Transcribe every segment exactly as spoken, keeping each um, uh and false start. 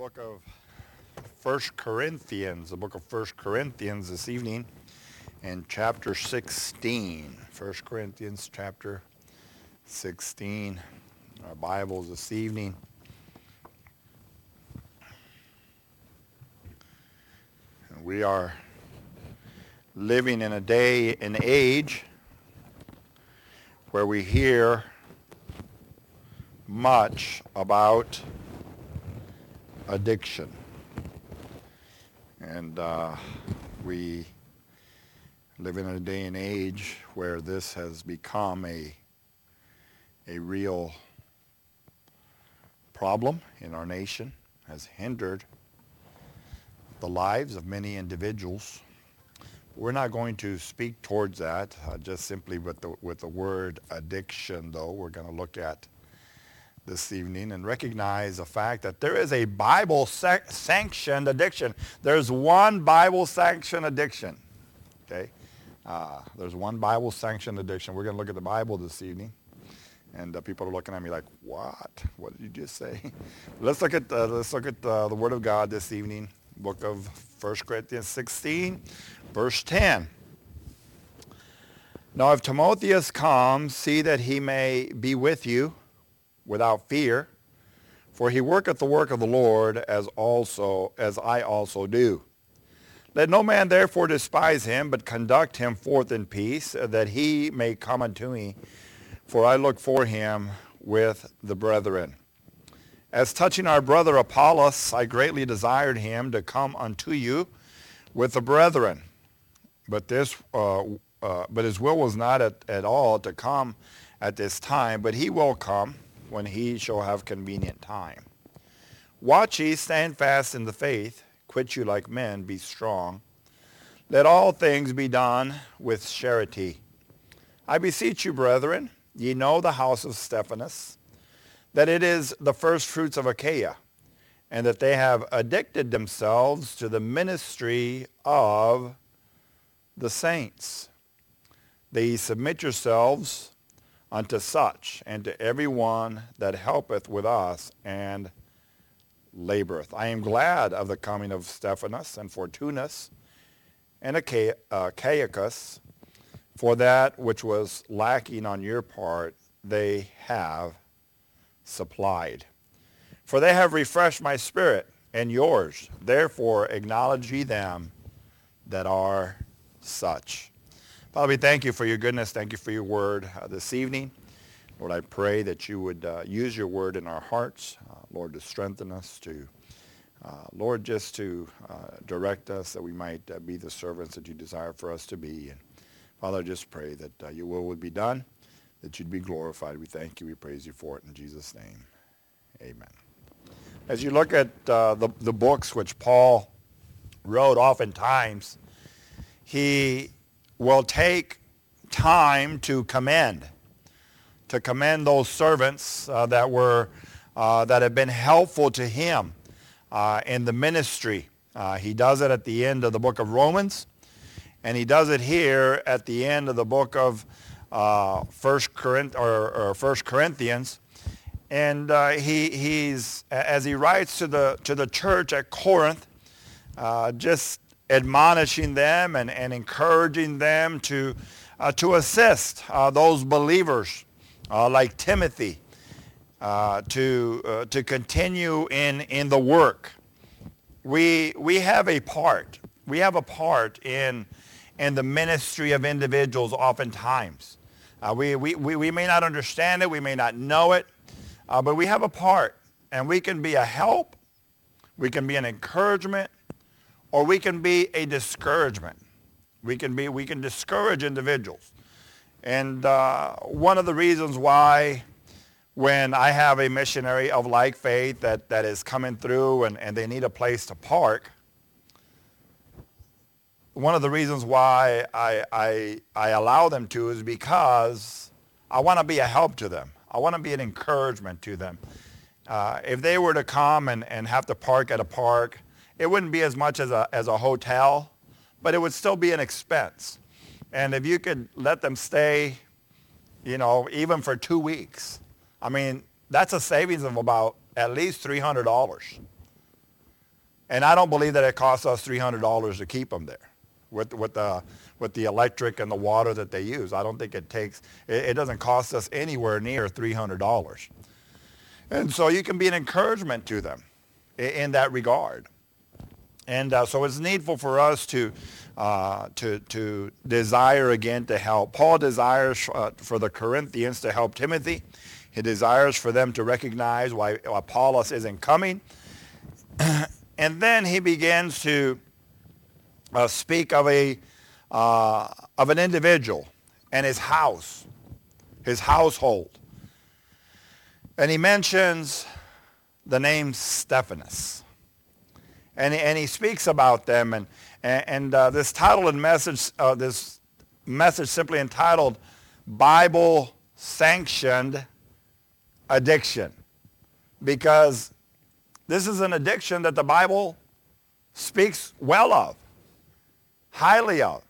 book of First Corinthians, the book of First Corinthians this evening, and chapter sixteen. First Corinthians chapter sixteen. Our Bibles this evening. And we are living in a day and age where we hear much about addiction. And uh, we live in a day and age where this has become a, a real problem in our nation, has hindered the lives of many individuals. We're not going to speak towards that, uh, just simply with the, with the word addiction, though. We're going to look at this evening and recognize the fact that there is a Bible-sanctioned addiction. There's one Bible-sanctioned addiction, okay? Uh, there's one Bible-sanctioned addiction. We're going to look at the Bible this evening, and uh, people are looking at me like, what? What did you just say? let's look at, uh, let's look at uh, the Word of God this evening, book of First Corinthians sixteen, verse ten. Now if Timotheus comes, see that he may be with you without fear, for he worketh the work of the Lord as also as I also do. Let no man therefore despise him, but conduct him forth in peace, that he may come unto me, for I look for him with the brethren. As touching our brother Apollos, I greatly desired him to come unto you with the brethren, but this uh, uh, but his will was not at, at all to come at this time, but he will come when he shall have convenient time. Watch ye, stand fast in the faith, quit you like men, be strong. Let all things be done with charity. I beseech you, brethren, ye know the house of Stephanas, that it is the first fruits of Achaia, and that they have addicted themselves to the ministry of the saints. That ye submit yourselves unto such, and to every one that helpeth with us and laboreth. I am glad of the coming of Stephanas and Fortunus and Achaicus, for that which was lacking on your part they have supplied. For they have refreshed my spirit and yours. Therefore acknowledge ye them that are such. Father, we thank you for your goodness. Thank you for your word uh, this evening. Lord, I pray that you would uh, use your word in our hearts, uh, Lord, to strengthen us, to, uh, Lord, just to uh, direct us, that we might uh, be the servants that you desire for us to be. And Father, I just pray that uh, your will would be done, that you'd be glorified. We thank you. We praise you for it in Jesus' name. Amen. As you look at uh, the, the books which Paul wrote, oftentimes he will take time to commend, to commend those servants uh, that were, uh, that have been helpful to him uh, in the ministry. Uh, he does it at the end of the book of Romans, and he does it here at the end of the book of uh, First Corinth or, or First Corinthians. And uh, he he's as he writes to the to the church at Corinth, uh, just admonishing them and, and encouraging them to uh, to assist uh, those believers uh, like Timothy uh, to uh, to continue in in the work. We we have a part. We have a part in in the ministry of individuals. Oftentimes, uh, we, we we we may not understand it. We may not know it, uh, but we have a part, and we can be a help. We can be an encouragement. Or we can be a discouragement. We can be, we can discourage individuals. And uh, one of the reasons why when I have a missionary of like faith that, that is coming through and, and they need a place to park, one of the reasons why I, I, I allow them to is because I want to be a help to them. I want to be an encouragement to them. Uh, if they were to come and, and have to park at a park, it wouldn't be as much as a, as a hotel, but it would still be an expense. And if you could let them stay, you know, even for two weeks, I mean, that's a savings of about at least three hundred dollars. And I don't believe that it costs us three hundred dollars to keep them there with, with, the, with the electric and the water that they use. I don't think it takes, it, it doesn't cost us anywhere near three hundred dollars. And so you can be an encouragement to them in, in that regard. And uh, so it's needful for us to, uh, to, to desire again to help. Paul desires uh, for the Corinthians to help Timothy. He desires for them to recognize why Apollos isn't coming. And then he begins to uh, speak of a uh, of an individual and his house, his household. And he mentions the name Stephanas. And, and he speaks about them. And, and uh, this title and message, uh, this message simply entitled Bible Sanctioned Addiction. Because this is an addiction that the Bible speaks well of, highly of,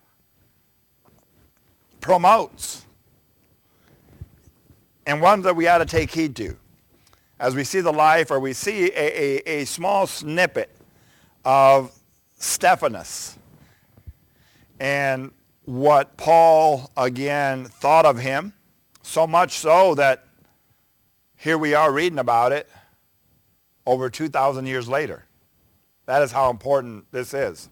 promotes, and one that we ought to take heed to. As we see the life, or we see a, a, a small snippet of Stephanas and what Paul, again, thought of him, so much so that here we are reading about it over two thousand years later. That is how important this is.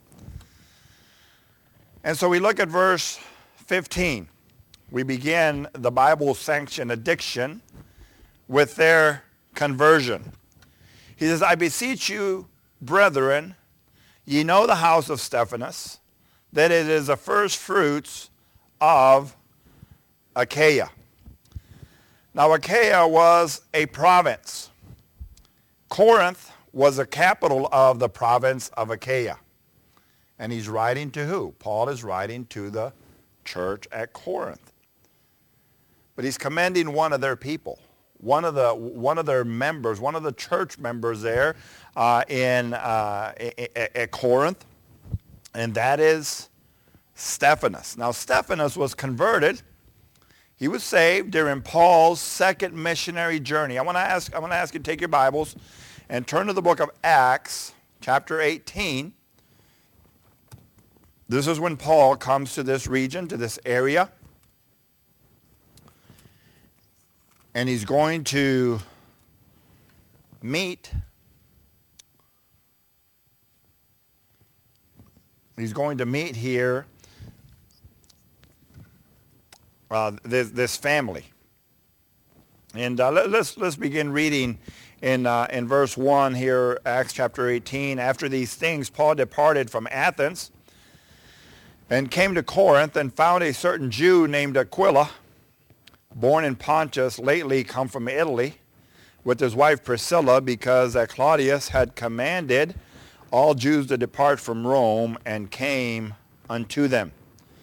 And so we look at verse fifteen. We begin the Bible-sanctioned addiction with their conversion. He says, I beseech you, brethren, ye know the house of Stephanas, that it is the first fruits of Achaia. Now Achaia was a province. Corinth was the capital of the province of Achaia. And he's writing to who? Paul is writing to the church at Corinth. But he's commending one of their people, one of the one of their members, one of the church members there uh, in uh, at Corinth, and that is Stephanas. Now Stephanas was converted. He was saved during Paul's second missionary journey. I want to ask, I want to ask you to take your Bibles and turn to the book of Acts, chapter eighteen. This is when Paul comes to this region, to this area. And he's going to meet, he's going to meet here Uh, this, this family. And uh, let, let's let's begin reading in uh, in verse one here, Acts chapter eighteen. After these things, Paul departed from Athens and came to Corinth and found a certain Jew named Aquila, born in Pontus, lately come from Italy, with his wife Priscilla, because that Claudius had commanded all Jews to depart from Rome, and came unto them.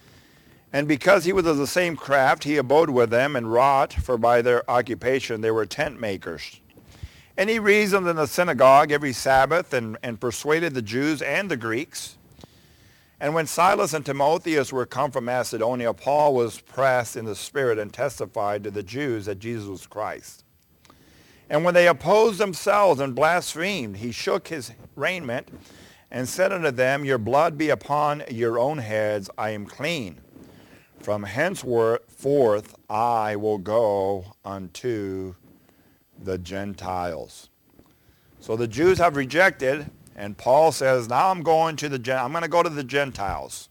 And because he was of the same craft, he abode with them and wrought, for by their occupation they were tent makers. And he reasoned in the synagogue every Sabbath, and, and persuaded the Jews and the Greeks. And when Silas and Timotheus were come from Macedonia, Paul was pressed in the spirit and testified to the Jews that Jesus was Christ. And when they opposed themselves and blasphemed, he shook his raiment and said unto them, Your blood be upon your own heads, I am clean. From henceforth I will go unto the Gentiles. So the Jews have rejected, and Paul says, now I'm going to the I'm going to go to the Gentiles.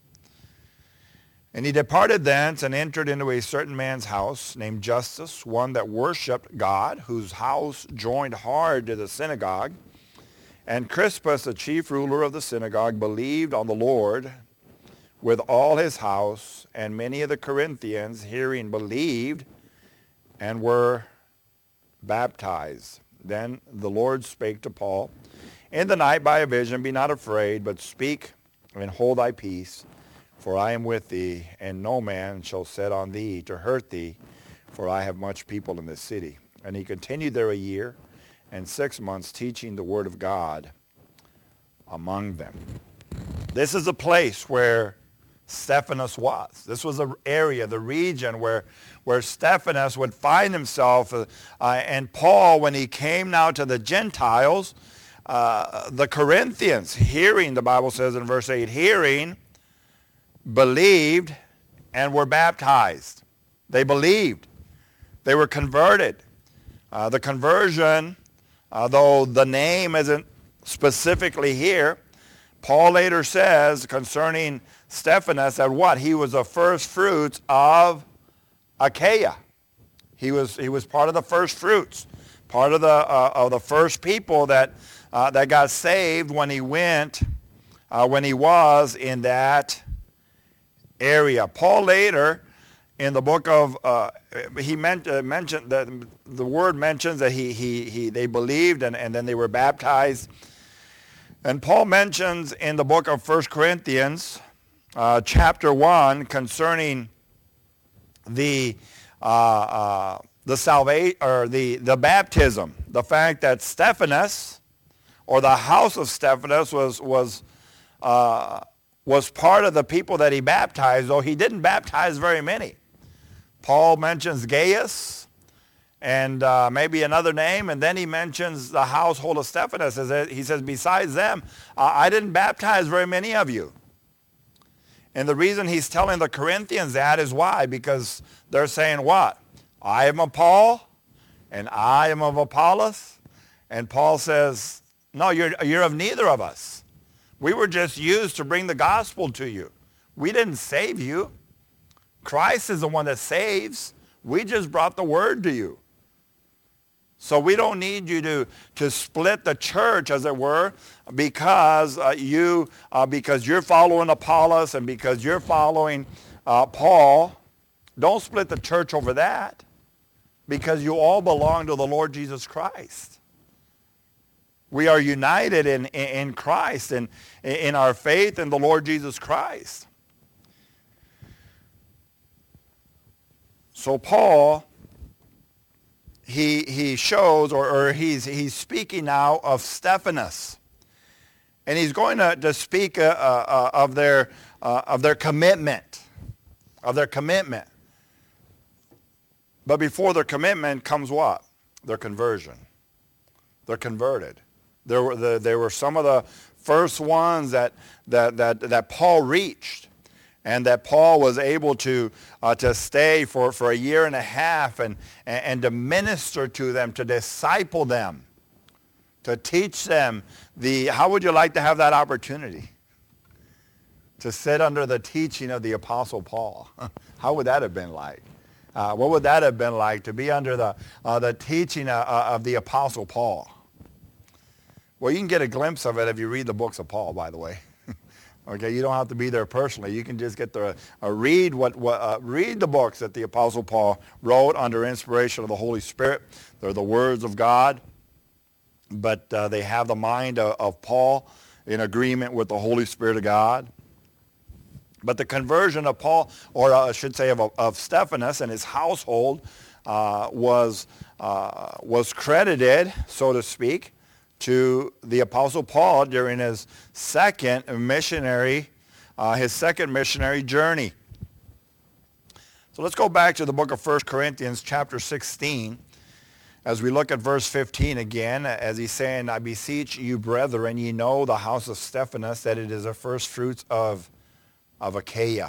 And he departed thence and entered into a certain man's house named Justus, one that worshipped God, whose house joined hard to the synagogue. And Crispus, the chief ruler of the synagogue, believed on the Lord with all his house, and many of the Corinthians, hearing, believed and were baptized. Then the Lord spake to Paul in the night by a vision, Be not afraid, but speak and hold thy peace, for I am with thee, and no man shall set on thee to hurt thee, for I have much people in this city. And he continued there a year and six months, teaching the word of God among them. This is a place where Stephanas was. This was the area, the region where, where Stephanas would find himself. Uh, and Paul, when he came now to the Gentiles, uh, the Corinthians, hearing, the Bible says in verse eight, hearing, believed, and were baptized. They believed. They were converted. Uh, the conversion, uh, though the name isn't specifically here, Paul later says concerning Stephanas that what? He was the first fruits of Achaia. He was, he was part of the first fruits, part of the, uh, of the first people that, uh, that got saved when he went, uh, when he was in that area. Paul later, in the book of, uh, he meant, uh, mentioned, that the word mentions that he, he, he, they believed and, and then they were baptized. And Paul mentions in the book of First Corinthians, uh, chapter one, concerning the uh, uh, the salvation or the the baptism, the fact that Stephanas, or the house of Stephanas, was was uh, was part of the people that he baptized, though he didn't baptize very many. Paul mentions Gaius and uh, maybe another name, and then he mentions the household of Stephanas. He says, besides them, uh, I didn't baptize very many of you. And the reason he's telling the Corinthians that is why? Because they're saying what? I am of Paul, and I am of Apollos. And Paul says, no, you're, you're of neither of us. We were just used to bring the gospel to you. We didn't save you. Christ is the one that saves. We just brought the word to you. So we don't need you to, to split the church, as it were, because uh, you uh, because you're following Apollos and because you're following uh, Paul. Don't split the church over that, because you all belong to the Lord Jesus Christ. We are united in, in, in Christ and in our faith in the Lord Jesus Christ. So Paul, he he shows, or, or he's he's speaking now of Stephanas, and he's going to, to speak uh, uh, of their uh, of their commitment, of their commitment. But before their commitment comes what? Their conversion. They're converted. There were the, there were some of the first ones that that that that Paul reached, and that Paul was able to uh, to stay for, for a year and a half and, and and to minister to them, to disciple them, to teach them the. How would you like to have that opportunity? To sit under the teaching of the Apostle Paul. How would that have been like? Uh, what would that have been like to be under the uh, the teaching of, of the Apostle Paul? Well, you can get a glimpse of it if you read the books of Paul, by the way. Okay, you don't have to be there personally. You can just get the uh, read what, what uh, read the books that the Apostle Paul wrote under inspiration of the Holy Spirit. They're the words of God, but uh, they have the mind of, of Paul in agreement with the Holy Spirit of God. But the conversion of Paul, or uh, I should say of, of Stephanas and his household, uh, was uh, was credited, so to speak, to the Apostle Paul during his second missionary, uh, his second missionary journey. So let's go back to the book of First Corinthians chapter sixteen, as we look at verse fifteen again, as he's saying, I beseech you, brethren, ye know the house of Stephanas, that it is the first fruits of, of Achaia.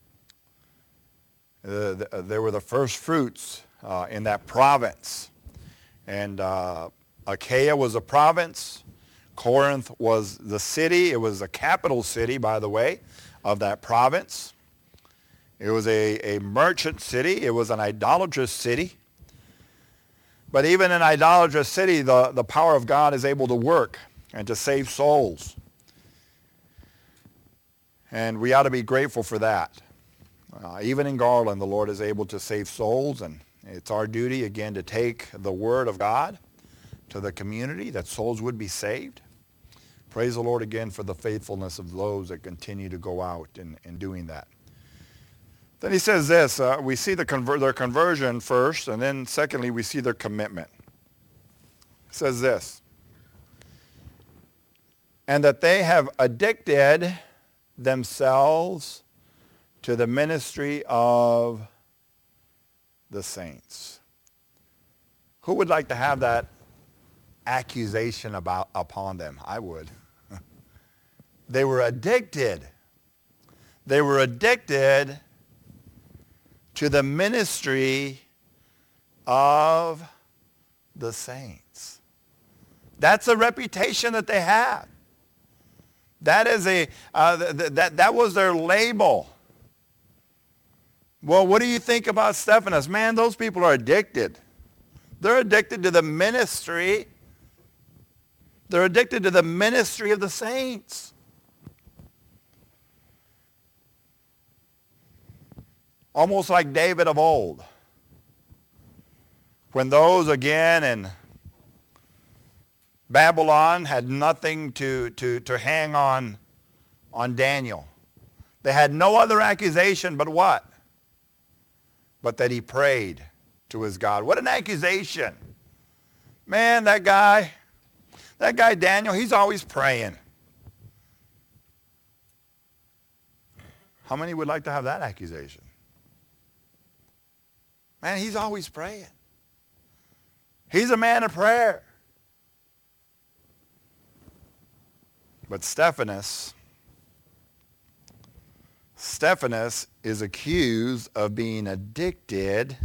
Uh, there were the first fruits uh, in that province. And uh, Achaia was a province. Corinth was the city. It was the capital city, by the way, of that province. It was a, a merchant city. It was an idolatrous city. But even in an idolatrous city, the, the power of God is able to work and to save souls. And we ought to be grateful for that. Uh, even in Garland, the Lord is able to save souls, and it's our duty, again, to take the word of God to the community, that souls would be saved. Praise the Lord again for the faithfulness of those that continue to go out in, in doing that. Then he says this, uh, we see the conver- their conversion first, and then secondly, we see their commitment. It says this, and that they have addicted themselves to the ministry of the saints. Who would like to have that accusation about upon them. I would. They were addicted. They were addicted to the ministry of the saints. That's a reputation that they had. That is a uh, th- th- that that was their label. Well, what do you think about Stephanas? Man, those people are addicted. They're addicted to the ministry. They're addicted to the ministry of the saints. Almost like David of old. When those again in Babylon had nothing to, to, to hang on, on Daniel. They had no other accusation but what? But that he prayed to his God. What an accusation. Man, that guy, that guy Daniel, he's always praying. How many would like to have that accusation? Man, he's always praying. He's a man of prayer. But Stephanas, Stephanas is accused of being addicted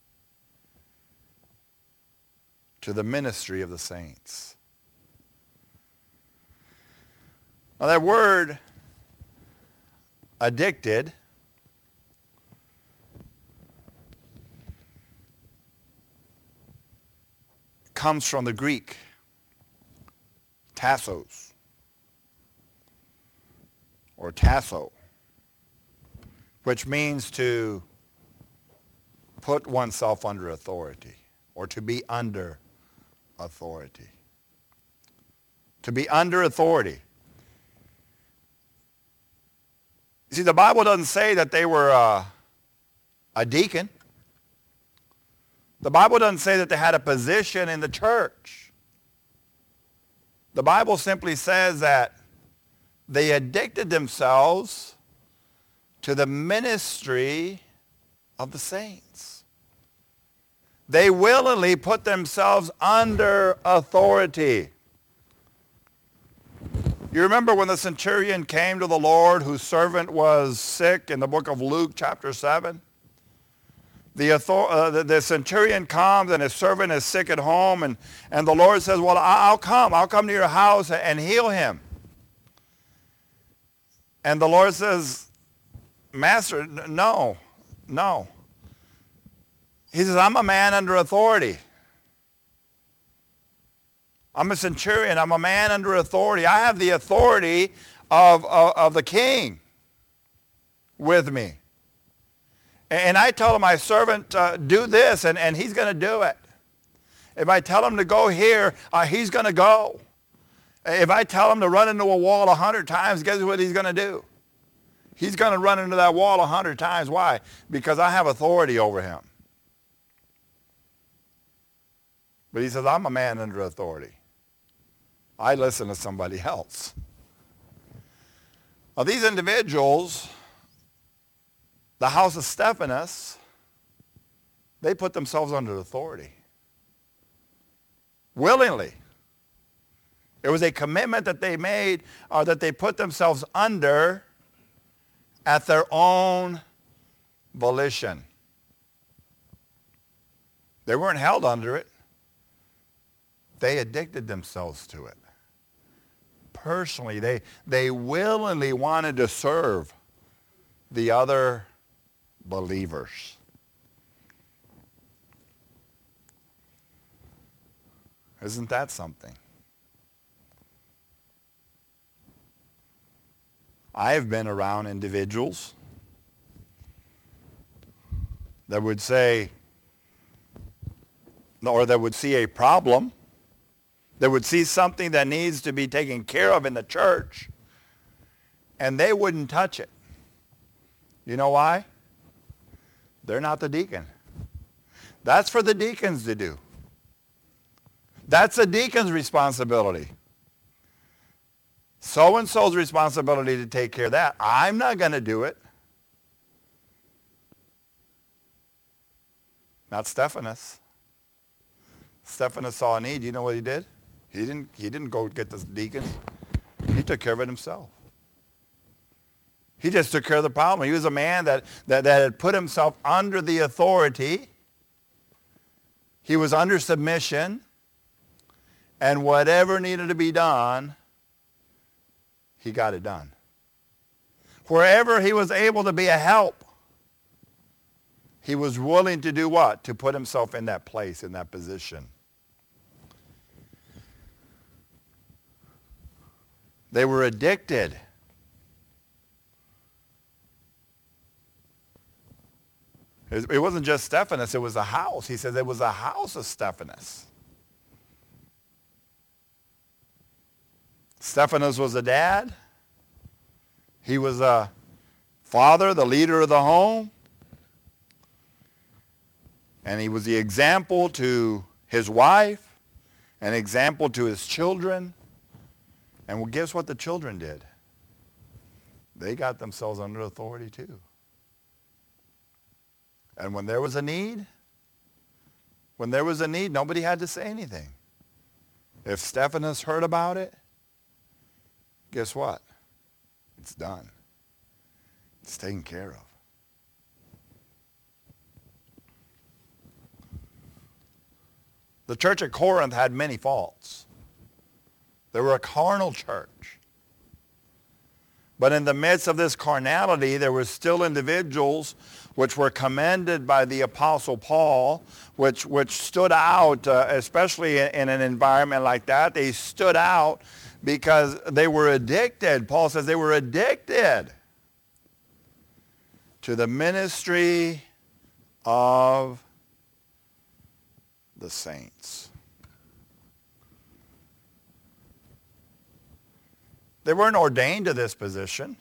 to the ministry of the saints. Now that word addicted comes from the Greek tassos or tasso, which means to put oneself under authority or to be under authority. To be under authority. You see, the Bible doesn't say that they were uh, a deacon. The Bible doesn't say that they had a position in the church. The Bible simply says that they addicted themselves to the ministry of the saints. They willingly put themselves under authority. You remember when the centurion came to the Lord whose servant was sick in the book of Luke chapter seven? The, author, uh, the, the centurion comes and his servant is sick at home, and, and the Lord says, well, I'll come. I'll come to your house and heal him. And the Lord says, Master, no, no. He says, I'm a man under authority. I'm a centurion. I'm a man under authority. I have the authority of, of, of the king with me. And I tell my servant, uh, do this, and, and he's going to do it. If I tell him to go here, uh, he's going to go. If I tell him to run into a wall a hundred times, guess what he's going to do? He's going to run into that wall a hundred times. Why? Because I have authority over him. But he says, I'm a man under authority. I listen to somebody else. Now, these individuals, the house of Stephanas, they put themselves under authority. Willingly. It was a commitment that they made, or that they put themselves under at their own volition. They weren't held under it. They addicted themselves to it. Personally, they, they willingly wanted to serve the other believers. Isn't that something? I've been around individuals that would say, or that would see a problem, that would see something that needs to be taken care of in the church, and they wouldn't touch it. You know why? They're not the deacon. That's for the deacons to do. That's a deacon's responsibility. So-and-so's responsibility to take care of that. I'm not going to do it. Not Stephanas. Stephanas saw a need. You know what he did? He didn't, he didn't go get the deacons. He took care of it himself. He just took care of the problem. He was a man that, that, that had put himself under the authority. He was under submission. And whatever needed to be done, he got it done. Wherever he was able to be a help, he was willing to do what? To put himself in that place, in that position. They were addicted. It wasn't just Stephanas, it was a house. He says it was a house of Stephanas. Stephanas was a dad. He was a father, the leader of the home. And he was the example to his wife, an example to his children. And well, guess what the children did? They got themselves under authority too. And when there was a need, when there was a need, nobody had to say anything. If Stephanas heard about it, guess what? It's done. It's taken care of. The church at Corinth had many faults. They were a carnal church. But in the midst of this carnality, there were still individuals which were commended by the Apostle Paul, which, which stood out, uh, especially in, in an environment like that. They stood out because they were addicted. Paul says they were addicted to the ministry of the saints. They weren't ordained to this position.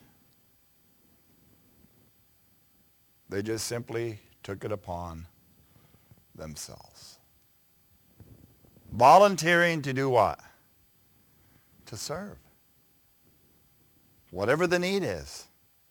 They just simply took it upon themselves. Volunteering to do what? To serve. Whatever the need is.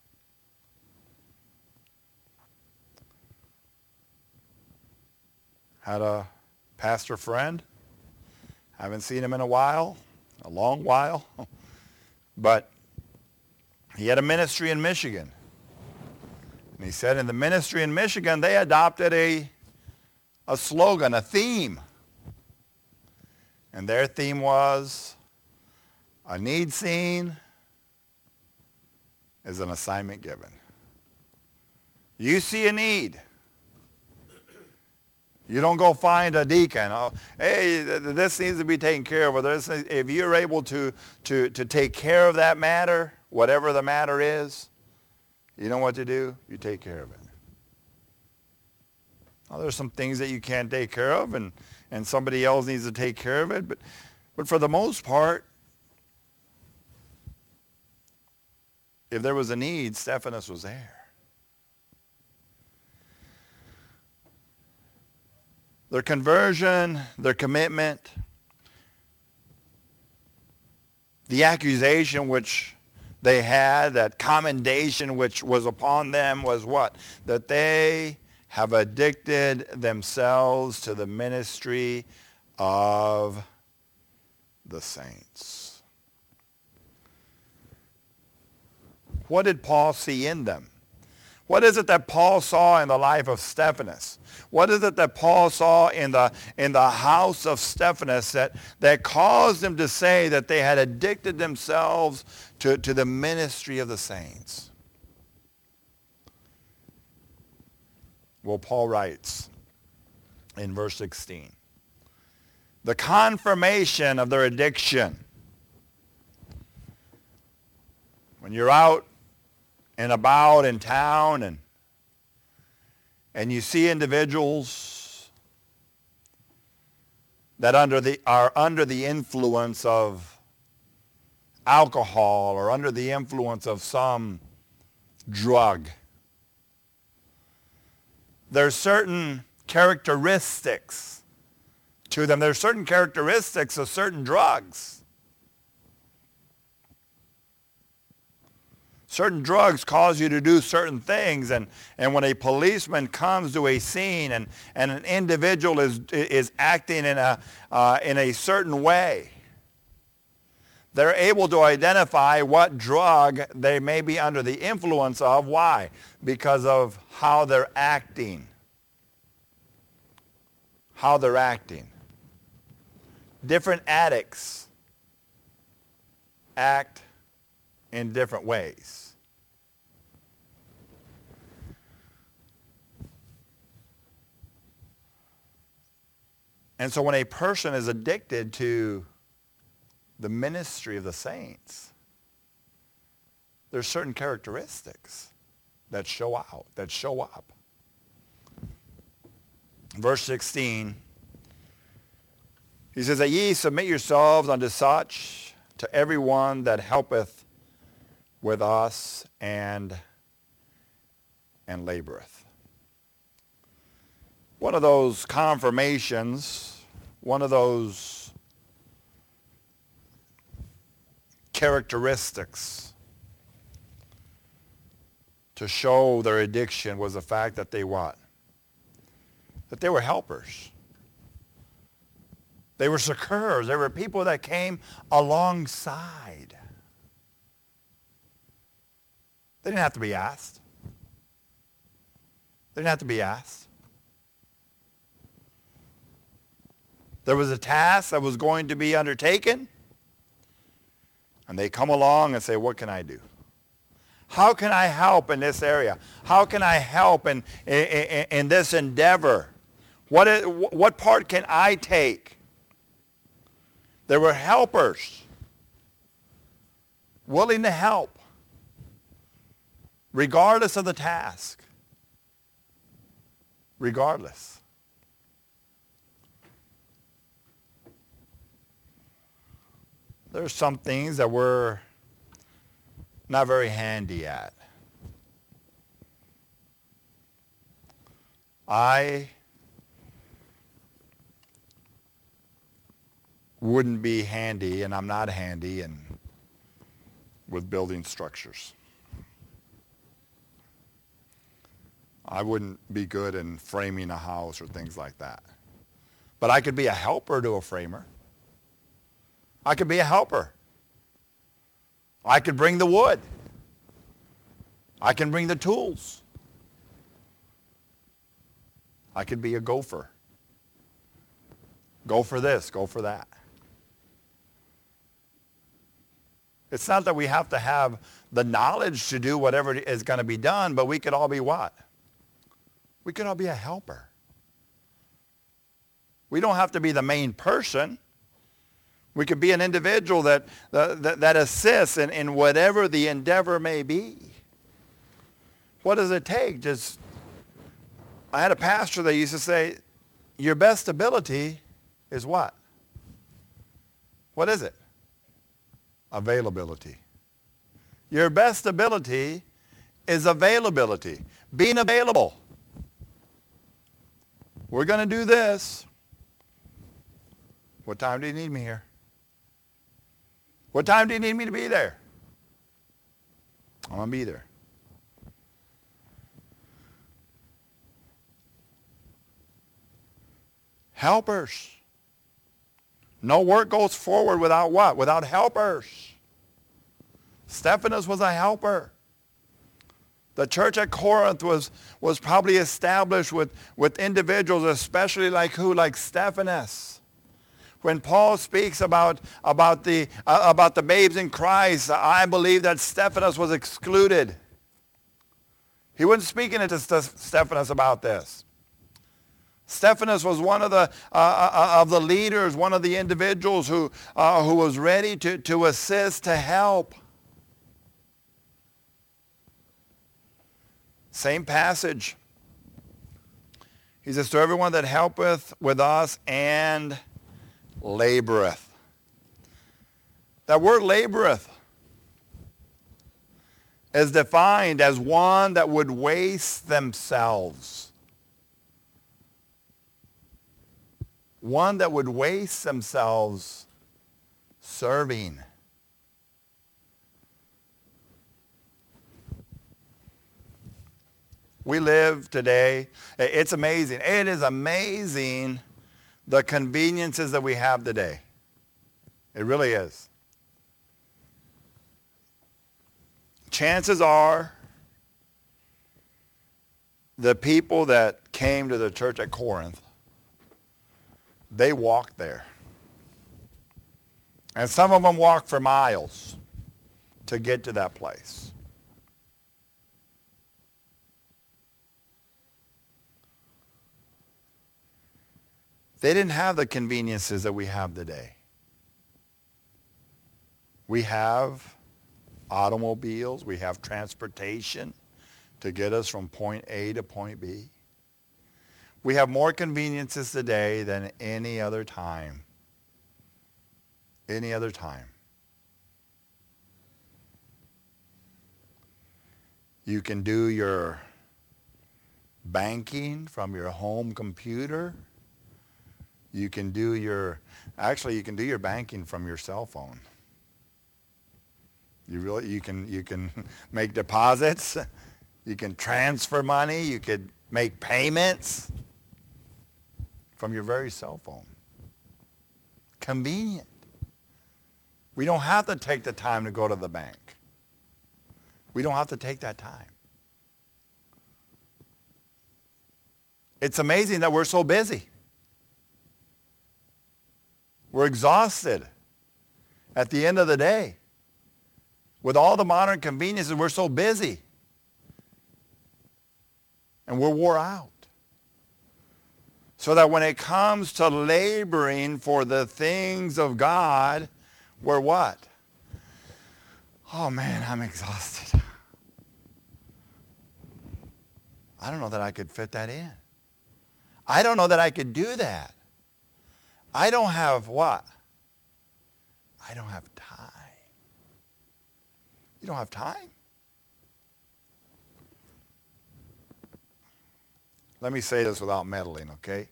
Had a pastor friend. Haven't seen him in a while, a long while. But he had a ministry in Michigan. And he said in the ministry in Michigan, they adopted a, a slogan, a theme. And their theme was, a need seen is an assignment given. You see a need. You don't go find a deacon. Oh, hey, this needs to be taken care of. Or this, if you're able to, to, to take care of that matter, whatever the matter is, you know what to do? You take care of it. Now, there's some things that you can't take care of, and, and somebody else needs to take care of it. But, but for the most part, if there was a need, Stephanas was there. Their conversion, their commitment, the accusation which they had, that commendation which was upon them was what? That they have addicted themselves to the ministry of the saints. What did Paul see in them? What is it that Paul saw in the life of Stephanas? What is it that Paul saw in the, in the house of Stephanas that, that caused him to say that they had addicted themselves to, to the ministry of the saints? Well, Paul writes in verse sixteen, the confirmation of their addiction. When you're out and about in town and and you see individuals that under the are under the influence of alcohol or under the influence of some drug, there's certain characteristics to them. There's certain characteristics of certain drugs. Certain drugs cause you to do certain things, and, and when a policeman comes to a scene and, and an individual is, is acting in a, uh, in a certain way, They're able to identify what drug they may be under the influence of. Why? Because of how they're acting. How they're acting. Different addicts act in different ways. And so when a person is addicted to the ministry of the saints, there's certain characteristics that show out, that show up. Verse sixteen, he says, that ye submit yourselves unto such, to everyone that helpeth with us and, and laboreth. One of those confirmations, one of those characteristics to show their addiction was the fact that they what? That they were helpers. They were succors. They were people that came alongside. They didn't have to be asked. They didn't have to be asked. There was a task that was going to be undertaken, and they come along and say, what can I do? How can I help in this area? How can I help in, in, in this endeavor? What, is, what part can I take? There were helpers willing to help regardless of the task. Regardless. There's some things that we're not very handy at. I wouldn't be handy, and I'm not handy in with building structures. I wouldn't be good in framing a house or things like that. But I could be a helper to a framer. I could be a helper. I could bring the wood. I can bring the tools. I could be a gopher. Go for this, go for that. It's not that we have to have the knowledge to do whatever is going to be done, but we could all be what? We could all be a helper. We don't have to be the main person. We could be an individual that, that, that assists in, in whatever the endeavor may be. What does it take? Just, I had a pastor that used to say, your best ability is what? What is it? Availability. Your best ability is availability. Being available. We're going to do this. What time do you need me here? What time do you need me to be there? I'm going to be there. Helpers. No work goes forward without what? Without helpers. Stephanas was a helper. The church at Corinth was, was probably established with, with individuals, especially like who? Like Stephanas. When Paul speaks about, about, the, uh, about the babes in Christ, I believe that Stephanas was excluded. He wasn't speaking to Stephanas about this. Stephanas was one of the, uh, uh, of the leaders, one of the individuals who, uh, who was ready to, to assist, to help. Same passage. He says, to everyone that helpeth with us and laboreth. That word laboreth is defined as one that would waste themselves. One that would waste themselves serving. We live today. It's amazing. It is amazing the conveniences that we have today. It really is. chances are the people that came to the church at Corinth, they walked there. And some of them walked for miles to get to that place. They didn't have the conveniences that we have today. We have automobiles. We have transportation to get us from point A to point B. We have more conveniences today than any other time. Any other time. You can do your banking from your home computer. You can do your, actually you can do your banking from your cell phone. You really, you can, you can make deposits. You can transfer money. You could make payments from your very cell phone. Convenient. We don't have to take the time to go to the bank. We don't have to take that time. It's amazing that we're so busy. We're exhausted at the end of the day. With all the modern conveniences, we're so busy. And we're wore out. So that when it comes to laboring for the things of God, we're what? Oh man, I'm exhausted. I don't know that I could fit that in. I don't know that I could do that. I don't have what? I don't have time. You don't have time? Let me say this without meddling, okay?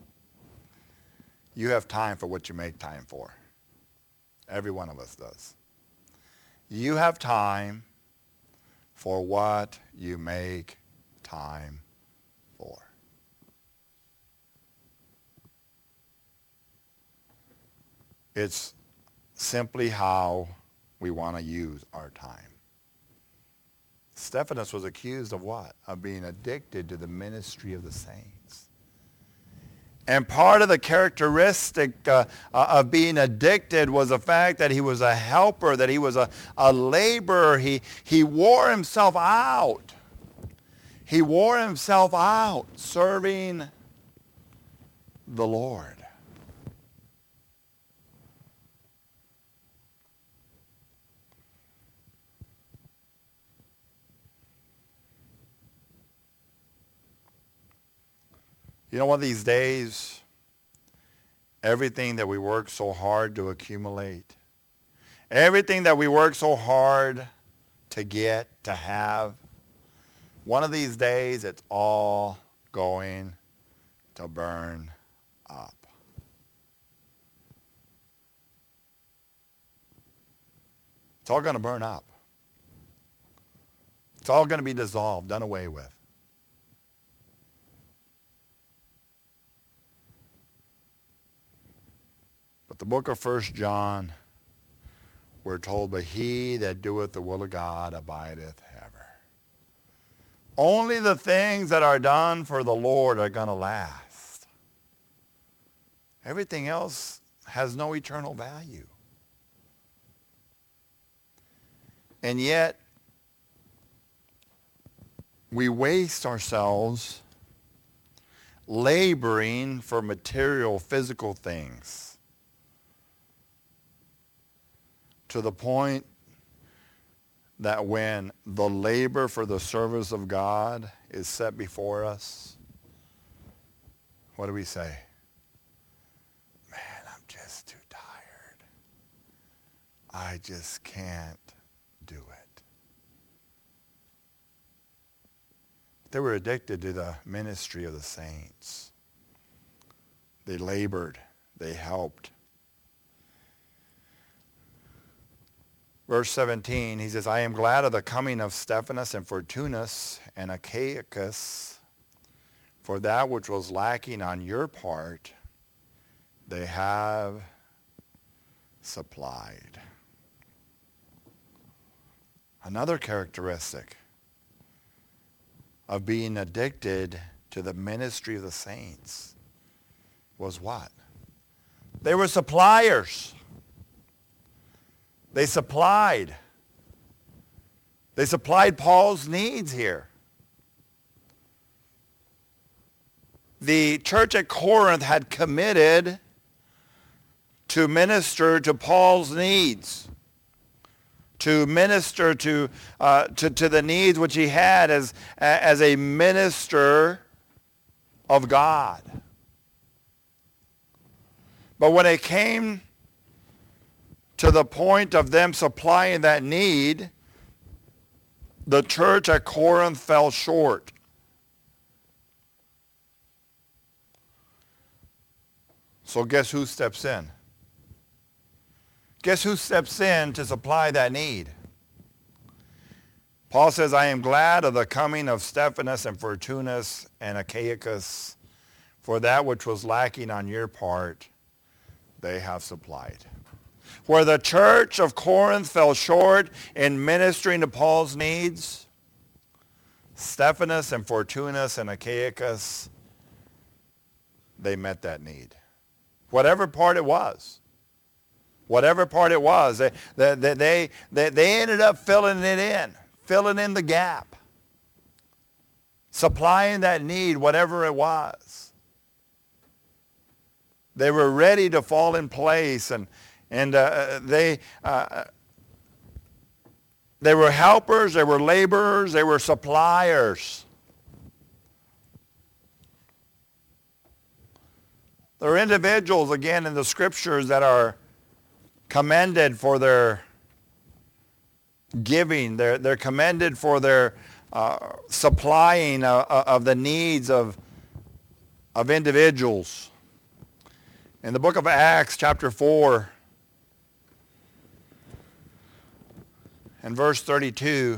You have time for what you make time for. Every one of us does. You have time for what you make time for. It's simply how we want to use our time. Stephanus was accused of what? Of being addicted to the ministry of the saints. And part of the characteristic uh, uh, of being addicted was the fact that he was a helper, that he was a, a laborer. He, he wore himself out. He wore himself out serving the Lord. You know, one of these days, everything that we work so hard to accumulate, everything that we work so hard to get, to have, one of these days, it's all going to burn up. It's all going to burn up. It's all going to be dissolved, done away with. But the book of First John, we're told, but he that doeth the will of God abideth ever. Only the things that are done for the Lord are going to last. Everything else has no eternal value. And yet, we waste ourselves laboring for material, physical things, to the point that when the labor for the service of God is set before us, what do we say? Man, I'm just too tired. I just can't do it. They were addicted to the ministry of the saints. They labored. They helped. Verse seventeen, he says, I am glad of the coming of Stephanus and Fortunus and Achaicus, for that which was lacking on your part, they have supplied. Another characteristic of being addicted to the ministry of the saints was what? They were suppliers. They supplied. They supplied Paul's needs here. The church at Corinth had committed to minister to Paul's needs, to minister to, uh, to, to the needs which he had as, as a minister of God. But when it came to the point of them supplying that need, the church at Corinth fell short. So guess who steps in? Guess who steps in to supply that need? Paul says, I am glad of the coming of Stephanas and Fortunus and Achaicus, for that which was lacking on your part, they have supplied. Where the church of Corinth fell short in ministering to Paul's needs, Stephanas and Fortunus and Achaicus, they met that need. Whatever part it was. Whatever part it was, they, they, they, they, they ended up filling it in, filling in the gap, supplying that need, whatever it was. They were ready to fall in place, and, and uh, they, uh, they were helpers, they were laborers, they were suppliers. There are individuals, again, in the scriptures that are commended for their giving. They're, they're commended for their uh, supplying of, of the needs of, of individuals. In the book of Acts, chapter four, and verse thirty-two,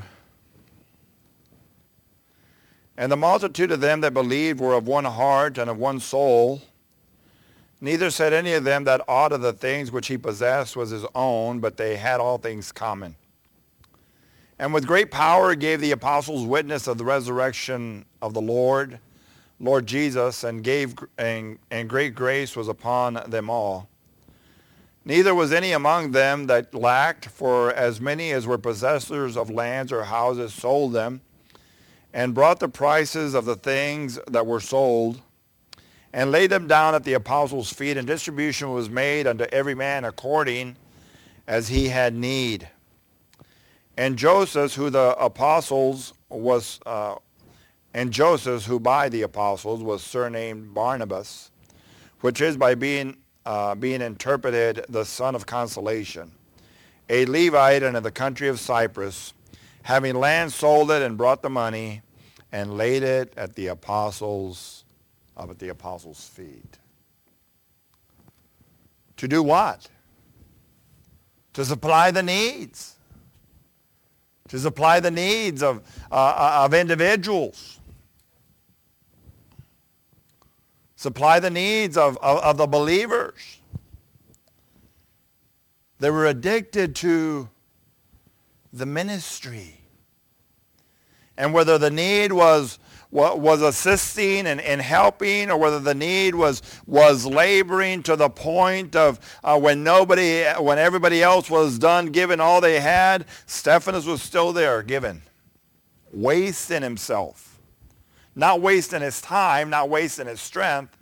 and the multitude of them that believed were of one heart and of one soul. Neither said any of them that aught of the things which he possessed was his own, but they had all things common. And with great power gave the apostles witness of the resurrection of the Lord, Lord Jesus, and gave and, and great grace was upon them all. Neither was any among them that lacked, for as many as were possessors of lands or houses sold them, and brought the prices of the things that were sold, and laid them down at the apostles' feet, and distribution was made unto every man according as he had need. And Joseph, who the apostles was, uh, and Joseph, who by the apostles was surnamed Barnabas, which is by being uh, being interpreted the son of consolation, a Levite and of the country of Cyprus, having land sold it and brought the money, and laid it at the apostles' up at the apostles' feet. To do what? To supply the needs. To supply the needs of, uh, of individuals. Supply the needs of, of, of the believers. They were addicted to the ministry. And whether the need was was assisting and, and helping, or whether the need was was laboring to the point of uh, when nobody, when everybody else was done giving all they had, Stephanas was still there giving, wasting himself, not wasting his time, not wasting his strength.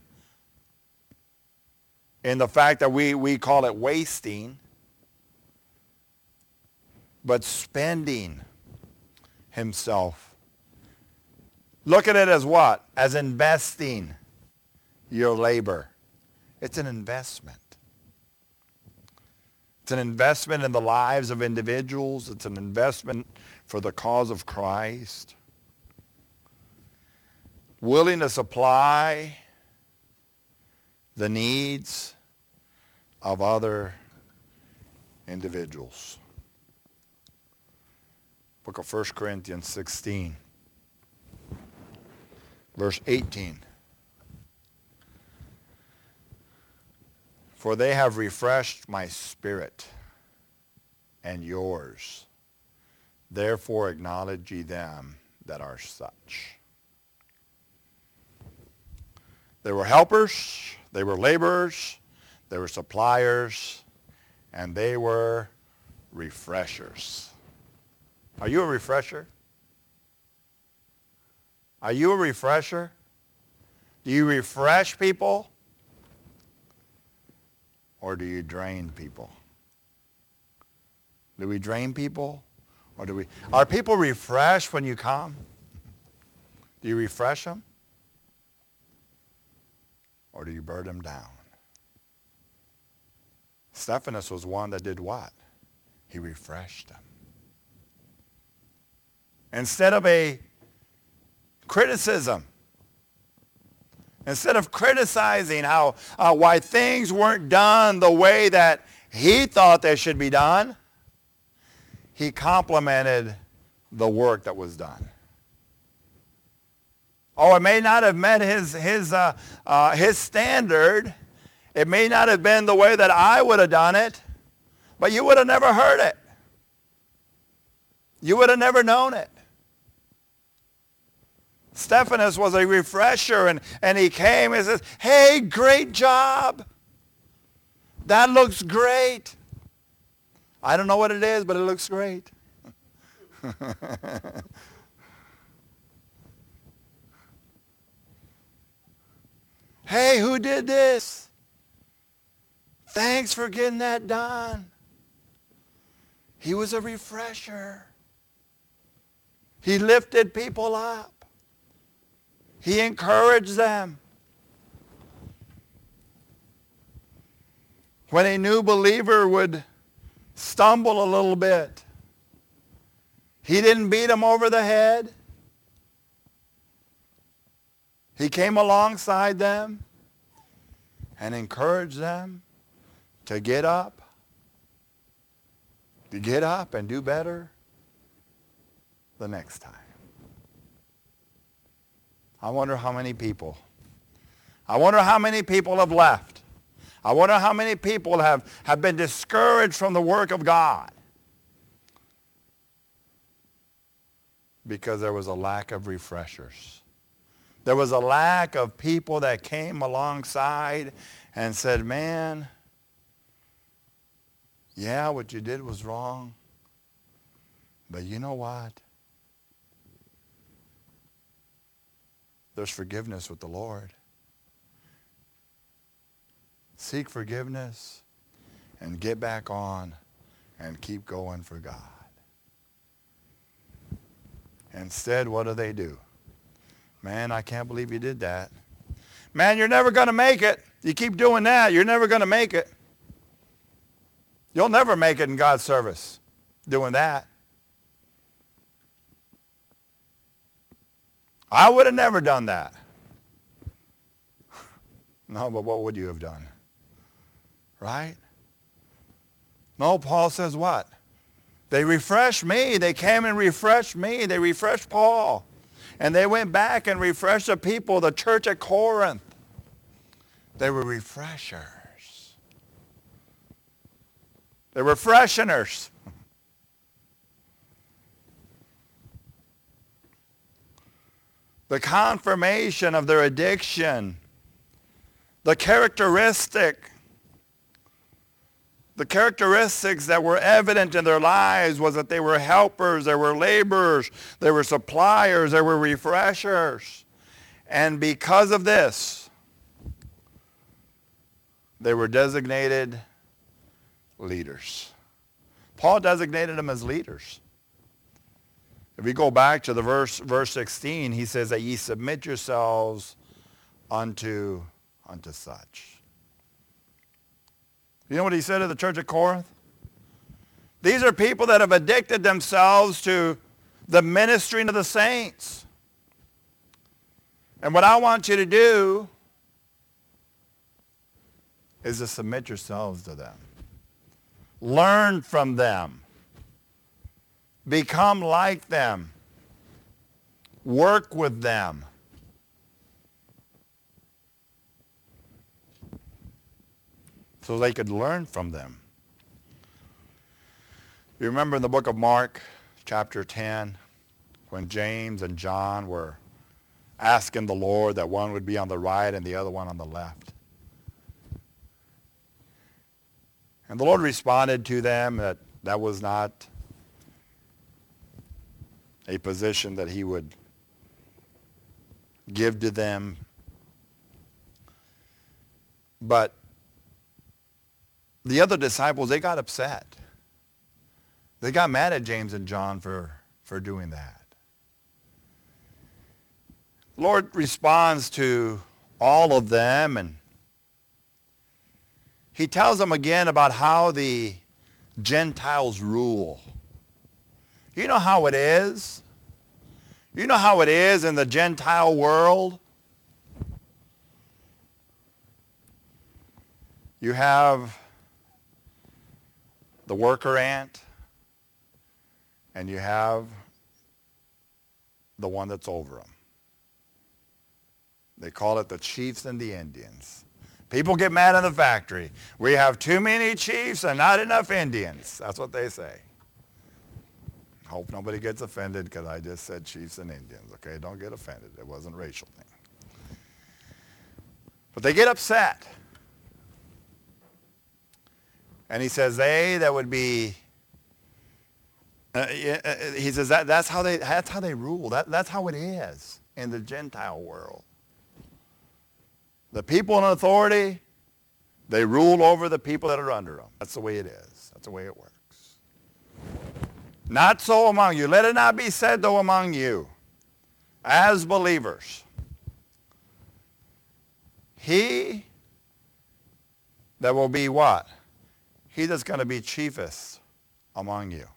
In the fact that we we call it wasting, but spending himself. Look at it as what? As investing your labor. It's an investment. It's an investment in the lives of individuals. It's an investment for the cause of Christ. Willing to supply the needs of other individuals. Book of First Corinthians sixteen. Verse eighteen. For they have refreshed my spirit and yours, Therefore acknowledge ye them that are such. They were helpers, they were laborers, they were suppliers, and they were refreshers. Are you a refresher? Are you a refresher? Do you refresh people? Or do you drain people? Do we drain people? Or do we? Are people refreshed when you come? Do you refresh them? Or do you burn them down? Stephanus was one that did what? He refreshed them. Instead of a criticism, instead of criticizing how uh, why things weren't done the way that he thought they should be done, he complimented the work that was done. Oh, it may not have met his his uh, uh, his standard. It may not have been the way that I would have done it, but you would have never heard it. You would have never known it. Stephanus was a refresher, and, and he came and says, hey, great job. That looks great. I don't know what it is, but it looks great. Hey, who did this? Thanks for getting that done. He was a refresher. He lifted people up. He encouraged them. When a new believer would stumble a little bit, he didn't beat them over the head. He came alongside them and encouraged them to get up, to get up and do better the next time. I wonder how many people, I wonder how many people have left. I wonder how many people have, have been discouraged from the work of God because there was a lack of refreshers. There was a lack of people that came alongside and said, man, yeah, what you did was wrong, but you know what? There's forgiveness with the Lord. Seek forgiveness and get back on and keep going for God. Instead, what do they do? Man, I can't believe you did that. Man, you're never going to make it. You keep doing that, you're never going to make it. You'll never make it in God's service doing that. I would have never done that. No, but what would you have done? Right? No, Paul says what? They refreshed me. They came and refreshed me. They refreshed Paul. And they went back and refreshed the people, the church at Corinth. They were refreshers. They were fresheners. The confirmation of their addiction, the characteristic, the characteristics that were evident in their lives was that they were helpers, they were laborers, they were suppliers, they were refreshers. And because of this, they were designated leaders. Paul designated them as leaders. If we go back to the verse, verse sixteen, he says that ye submit yourselves unto, unto such. You know what he said to the church at Corinth? These are people that have addicted themselves to the ministering of the saints. And what I want you to do is to submit yourselves to them. Learn from them. Become like them. Work with them. So they could learn from them. You remember in the book of Mark, chapter ten, when James and John were asking the Lord that one would be on the right and the other one on the left. And the Lord responded to them that that was not a position that he would give to them. But the other disciples, they got upset. They got mad at James and John for, for doing that. The Lord responds to all of them, and he tells them again about how the Gentiles rule. You know how it is? You know how it is in the Gentile world? You have the worker ant, and you have the one that's over them. They call it the chiefs and the Indians. People get mad in the factory. We have too many chiefs and not enough Indians. That's what they say. Hope nobody gets offended because I just said chiefs and Indians. Okay, don't get offended. It wasn't a racial thing. But they get upset. And he says they that would be, uh, he says that, that's how they that's how they rule. That, that's how it is in the Gentile world. The people in authority, they rule over the people that are under them. That's the way it is. That's the way it works. Not so among you. Let it not be said, though, among you, as believers. He that will be what? He that's going to be chiefest among you.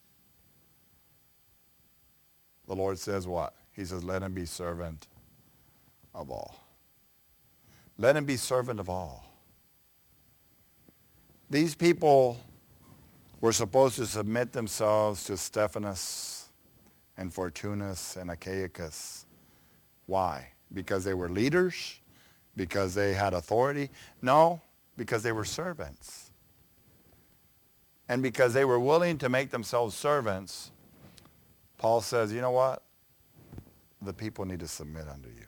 The Lord says what? He says, let him be servant of all. Let him be servant of all. These people were supposed to submit themselves to Stephanus and Fortunus and Achaicus. Why? Because they were leaders? Because they had authority? No, because they were servants. And because they were willing to make themselves servants, Paul says, you know what? The people need to submit unto you.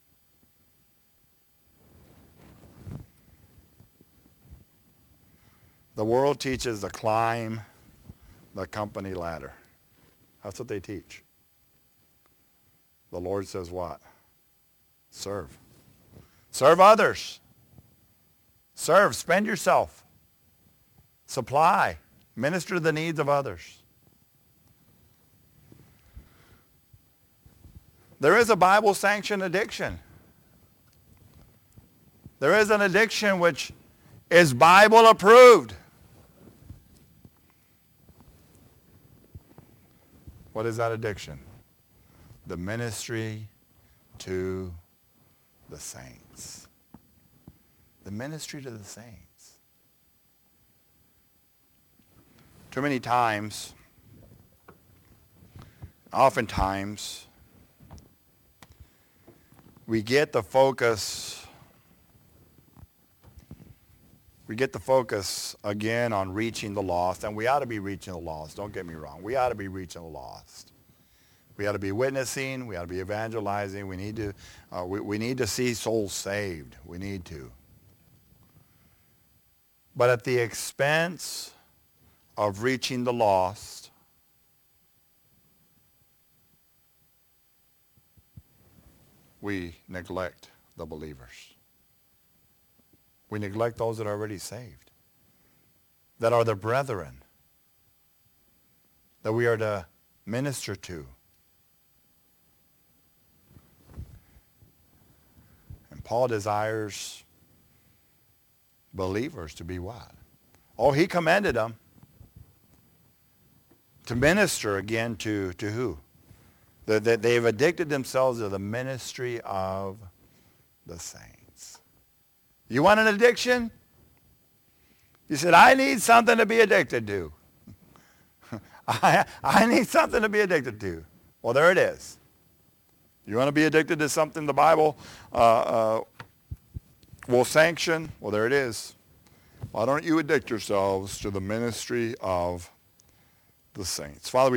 The world teaches to climb the company ladder. That's what they teach. The Lord says what? Serve. Serve others. Serve. Spend yourself. Supply. Minister to the needs of others. There is a Bible-sanctioned addiction. There is an addiction which is Bible approved. What is that addiction? The ministry to the saints. The ministry to the saints. Too many times, oftentimes, we get the focus We get the focus again on reaching the lost, and we ought to be reaching the lost. Don't get me wrong. We ought to be reaching the lost. We ought to be witnessing. We ought to be evangelizing. We need to, uh, we, we need to see souls saved. We need to. But at the expense of reaching the lost, we neglect the believers. We neglect those that are already saved, that are the brethren, that we are to minister to. And Paul desires believers to be what? Oh, he commended them to minister again to, to who? That they, they've addicted themselves to the ministry of the saints. You want an addiction? You said, I need something to be addicted to. I, I need something to be addicted to. Well, there it is. You want to be addicted to something the Bible uh, uh, will sanction? Well, there it is. Why don't you addict yourselves to the ministry of the saints? Father, we